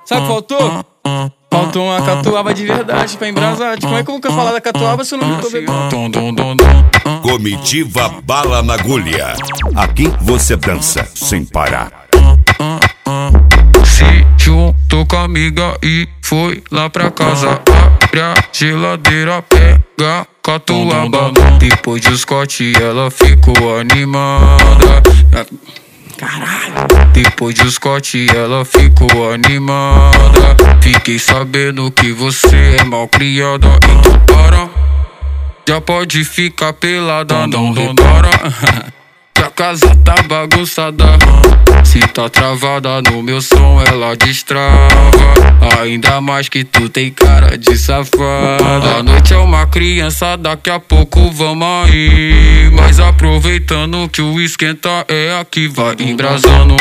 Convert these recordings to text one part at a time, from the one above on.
Sabe o que faltou? Faltou uma catuaba de verdade pra embrasar. Como é que eu vou falar da catuaba se eu não tô bebendo? Comitiva Bala na Agulha. Aqui você dança sem parar. Se juntou com a amiga e foi lá pra casa. Abre a geladeira, pega catuaba. Depois de Scott ela ficou animada. Caralho. Depois de Scott ela ficou animada. Fiquei sabendo que você é mal criada. Então para, já pode ficar pelada. Não repara que a casa tá bagunçada. Se tá travada no meu som ela destrava. Ainda mais que tu tem cara de safada. A noite é uma criança, daqui a pouco vamos aí. Mas aproveitando que o esquenta é aqui. Vai embrasando,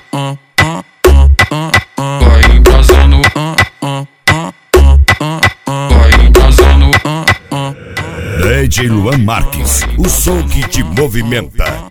vai embrasando, vai embrasando. DJ Luan Marques, o som que te movimenta.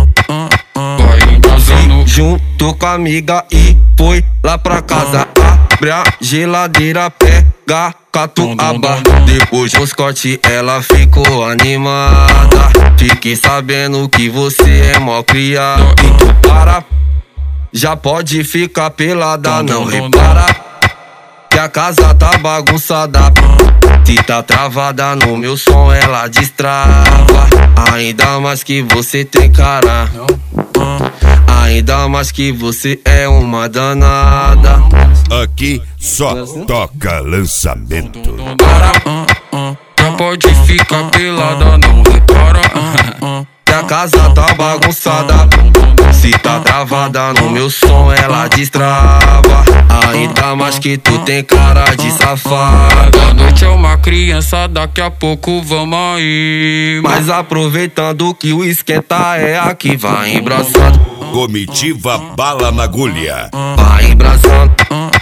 Junto com a amiga e foi lá pra casa. Abre a geladeira, pega catuaba. Depois do Scott ela ficou animada. Fiquei sabendo que você é mó criado. Então para, já pode ficar pelada. Não repara que a casa tá bagunçada. Se tá travada no meu som ela destrava. Ainda mais que você tem cara, ainda mais que você é uma danada. Aqui só toca lançamento. Para, já pode ficar pelada. Não repara que a casa tá bagunçada. Se tá travada no meu som ela destrava. Ainda mais que tu tem cara de safada. A noite é uma criança, daqui a pouco vamos aí. Mas aproveitando que o esquenta é aqui. Vai embrasando, Comitiva Bala na Agulha. vai embrasando,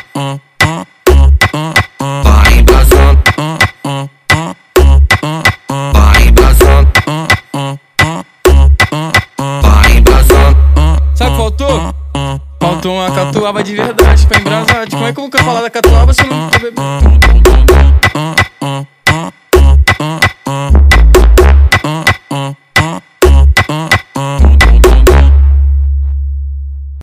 vai embrasando, vai embrasando, vai embrasando. Sabe o que faltou? Faltou uma catuaba de verdade pra embrasar. Como é que eu vou falar da catuaba se eu não tô bebendo?